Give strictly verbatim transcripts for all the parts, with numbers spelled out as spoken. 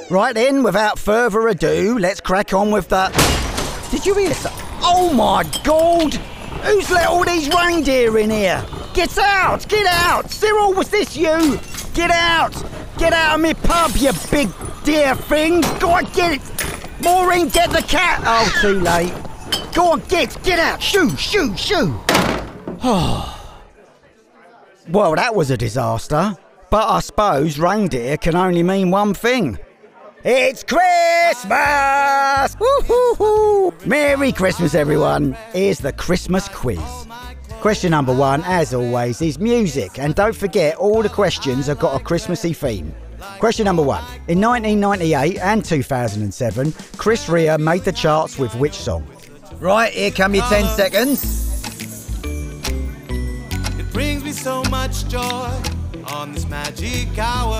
Right then, without further ado, let's crack on with the... Did you hear that? Oh my God! Who's let all these reindeer in here? Get out! Get out! Cyril, was this you? Get out! Get out of me pub, you big dear thing! Go on, get it! Maureen, get the cat! Oh, too late. Go on, get, get out! Shoo, shoo, shoo! Well, that was a disaster. But I suppose reindeer can only mean one thing. It's Christmas! Woo-hoo-hoo! Merry Christmas, everyone. Here's the Christmas quiz. Question number one, as always, is music. And don't forget, all the questions have got a Christmassy theme. Question number one. In nineteen ninety-eight and two thousand seven, Chris Rea made the charts with which song? Right, here come your ten seconds. It brings me so much joy on this magic hour.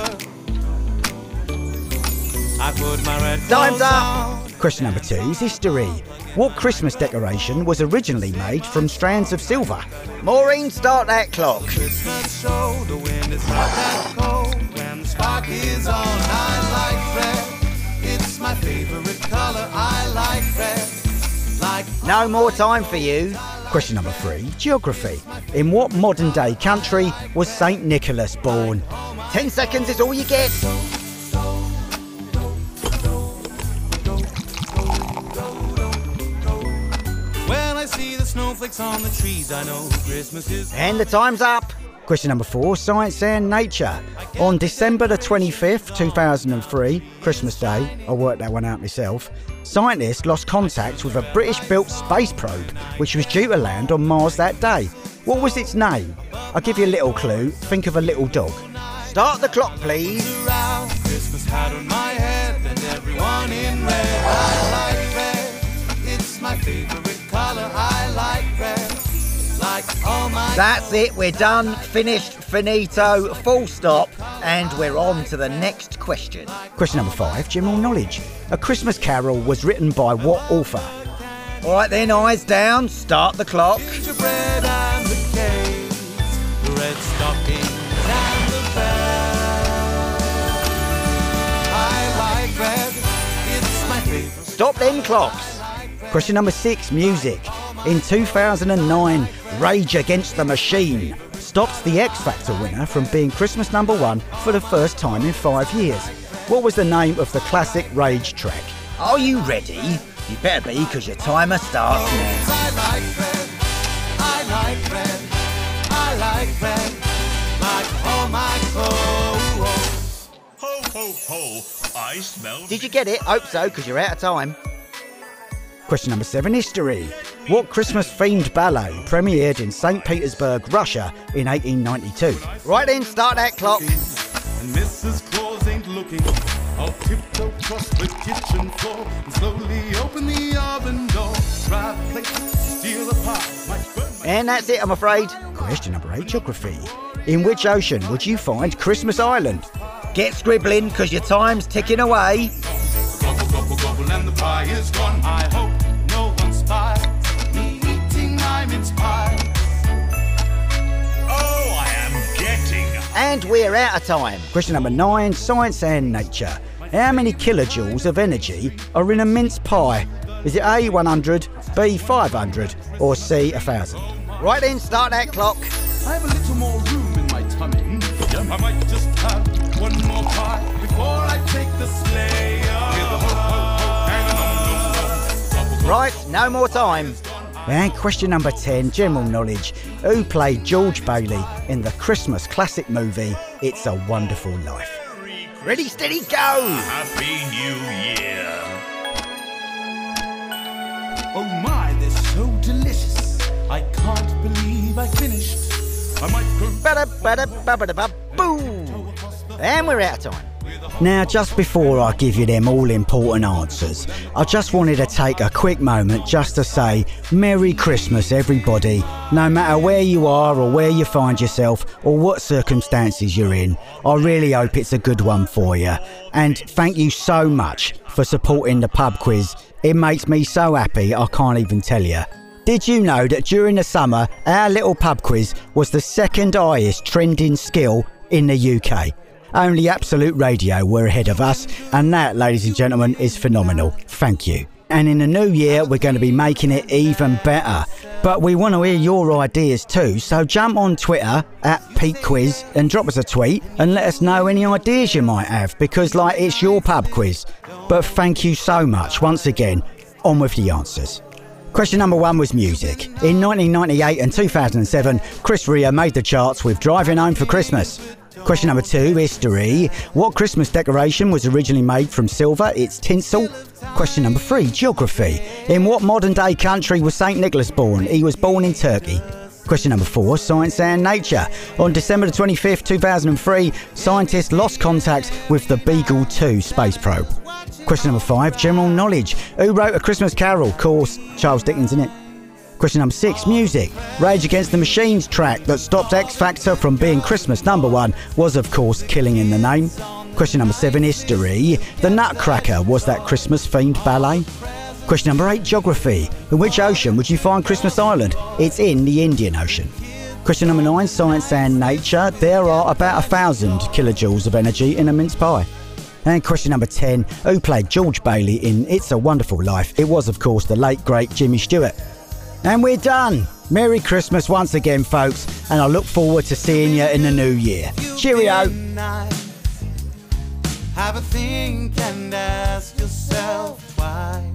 I put my red Time's up! on. Question number two is history. What Christmas decoration was originally made from strands of silver? Maureen, start that clock. Christmas show, the wind is not that cold. When the spark is on, I like red. It's my favorite colour, I like red. Like No more time for you. Question number three, geography. In what modern day country was Saint Nicholas born? Ten seconds is all you get. when I see the snowflakes on the trees, I know Christmas is. And the time's up. Question number four, science and nature. On December the twenty-fifth, two thousand three, Christmas Day, I worked that one out myself, scientists lost contact with a British-built space probe, which was due to land on Mars that day. What was its name? I'll give you a little clue. Think of a little dog. Start the clock, please. Around Christmas hat on my head, and everyone in red. I like red. It's my favorite colour. I like red. Like all my. That's it, we're done, finished, finito, full stop, and we're on to the next question. Question number five, general knowledge. A Christmas Carol was written by what author? All right then, eyes down, start the clock. Gingerbread and the cakes, the red stockings and the bells. I like red. It's my favorite. Stop them clocks. Question number six, music. In two thousand nine, Rage Against the Machine stopped the X Factor winner from being Christmas number one for the first time in five years. What was the name of the classic Rage track? Are you ready? You better be, because your timer starts now. I like red. I like red. I like red. Like all my clothes. Ho, ho, ho. I smell... Did you get it? Hope so, because you're out of time. Question number seven, history. What Christmas-themed ballet premiered in Saint Petersburg, Russia in eighteen ninety-two? Right then, start that clock. And Missus Claus ain't looking. I'll tiptoe across the kitchen floor and slowly open the oven door. Try a plate, steal a pie. Might burn my... And that's it, I'm afraid. Question number eight, geography. In which ocean would you find Christmas Island? Get scribbling, because your time's ticking away. Gobble, gobble, gobble, and the pie is gone. I hope no one spies me eating my mince pie. Oh, I am getting... And we're out of time. Question number nine, science and nature. How many kilojoules of energy are in a mince pie? Is it A, one hundred, B, five hundred, or C, one thousand? Right then, start that clock. I have a little more room in my tummy. I might just have one more pie before I take the sleigh. Right, no more time. And question number ten, general knowledge. Who played George Bailey in the Christmas classic movie It's a Wonderful Life? Ready, steady, go! Happy New Year. Oh my, they're so delicious. I can't believe I finished. I might go Ba-da-ba-da-ba-ba-da-ba-boo! And we're out of time. Now, just before I give you them all-important answers, I just wanted to take a quick moment just to say Merry Christmas, everybody. No matter where you are or where you find yourself or what circumstances you're in, I really hope it's a good one for you. And thank you so much for supporting the pub quiz. It makes me so happy I can't even tell you. Did you know that during the summer, our little pub quiz was the second highest trending skill in the U K? Only Absolute Radio were ahead of us, and that, ladies and gentlemen, is phenomenal. Thank you. And in the new year, we're going to be making it even better. But we want to hear your ideas too, so jump on Twitter at Pete Quiz and drop us a tweet and let us know any ideas you might have, because, like, it's your pub quiz. But thank you so much once again. On with the answers. Question number one was music. In nineteen ninety-eight and two thousand seven, Chris Rea made the charts with Driving Home for Christmas. Question number two, history. What Christmas decoration was originally made from silver? It's tinsel. Question number three, geography. In what modern day country was Saint Nicholas born? He was born in Turkey. Question number four, science and nature. On December the twenty-fifth, two thousand three, scientists lost contact with the Beagle two space probe. Question number five, general knowledge. Who wrote A Christmas Carol? Of course, Charles Dickens, isn't it? Question number six, music. Rage Against the Machine's track that stopped X Factor from being Christmas number one was, of course, Killing in the Name. Question number seven, history. The Nutcracker was that Christmas-themed ballet. Question number eight, geography. In which ocean would you find Christmas Island? It's in the Indian Ocean. Question number nine, science and nature. There are about a thousand kilojoules of energy in a mince pie. And question number ten, who played George Bailey in It's a Wonderful Life? It was, of course, the late, great Jimmy Stewart. And we're done. Merry Christmas once again, folks, and I look forward to seeing you in the new year. Cheerio. Have a think and ask yourself twice.